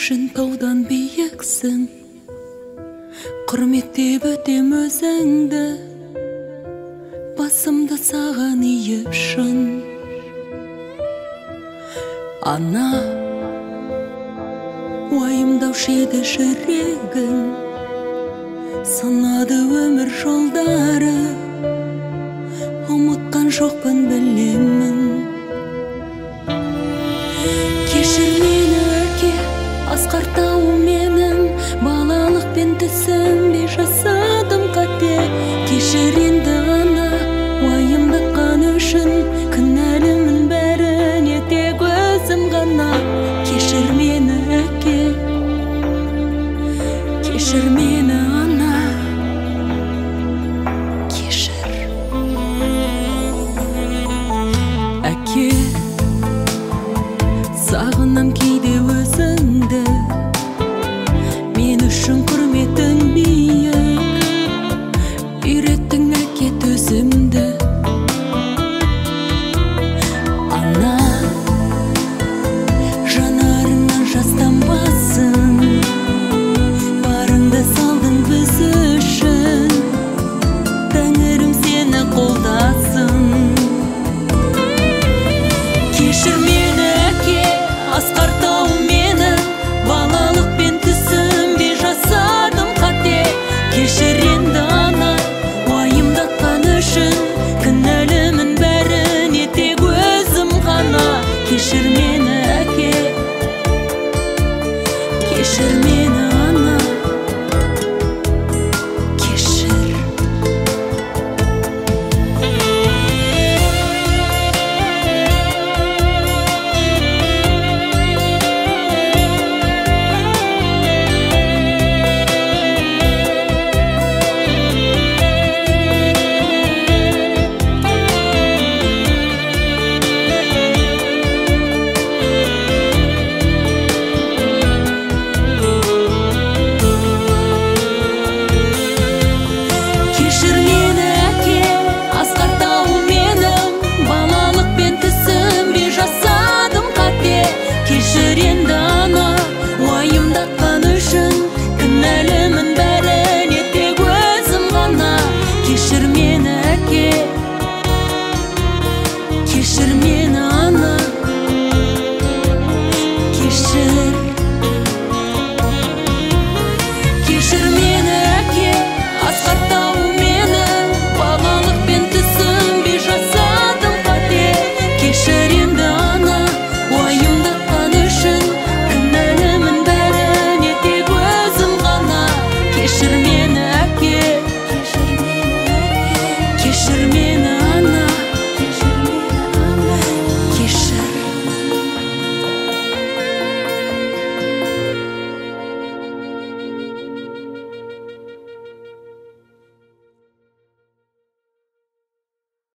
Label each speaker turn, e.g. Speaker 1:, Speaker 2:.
Speaker 1: үшін таудан биіксің, құрметтеп өтем өзіңді, басымды саған иіп шын. Ана, уайымдаушы еді жүрегің, санады өмір жолдары, ұмытқан жоқпын білемін. Кешір мені әке, асқар тауым менің, балалықпен түсінбей жасадым қате. Кешір енді ана, уайымдатқан үшін, кінәлімін бәріне тек өзім ғана. Кешір мені әке, кешір мені ана, кешір. Әке, сағынам кейде өзіңді, мен үшін құрметің биік, үйреттің әке төзімді.